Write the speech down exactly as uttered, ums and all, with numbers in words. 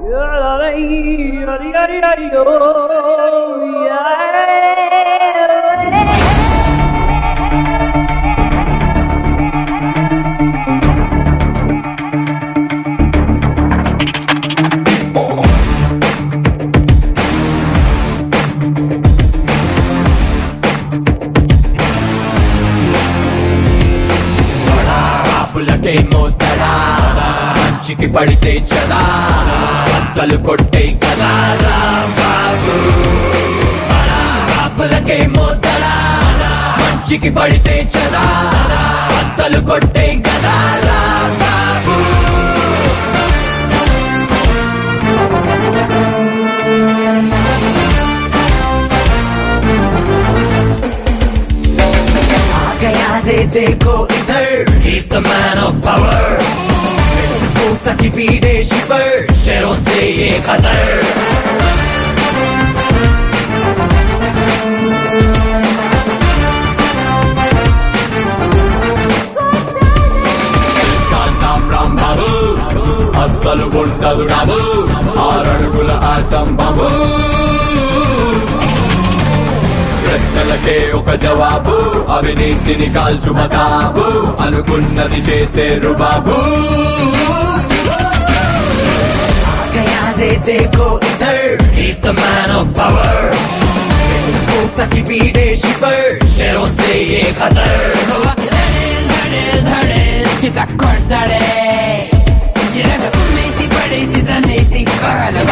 మంచికి పడితే చదా అక్కలు కొట్టే కదా రాంబాబు బాపులకే మోతడా మంచికి పడితే చదా అక్కలు కొట్టే కదా రాంబాబు आ गया रे देखो इधर he's the man of power सकी पीड़े शिवर शेरों से ये खतर इसका नाम राम बाबू असल गुंडल डाबू आरणगुल आटम बाबू ప్రశ్నలకే ఒక జవాబు అవినీతిని కాల్చు మతాబు అనుకున్నది చేసే రుబాబు देखो इधर he's the man of power को सकी पीड़े शिवर शेरों से ये खतर धड़े धड़े चिता कर धड़े जिरग में सी बड़ी सी तने सी पागल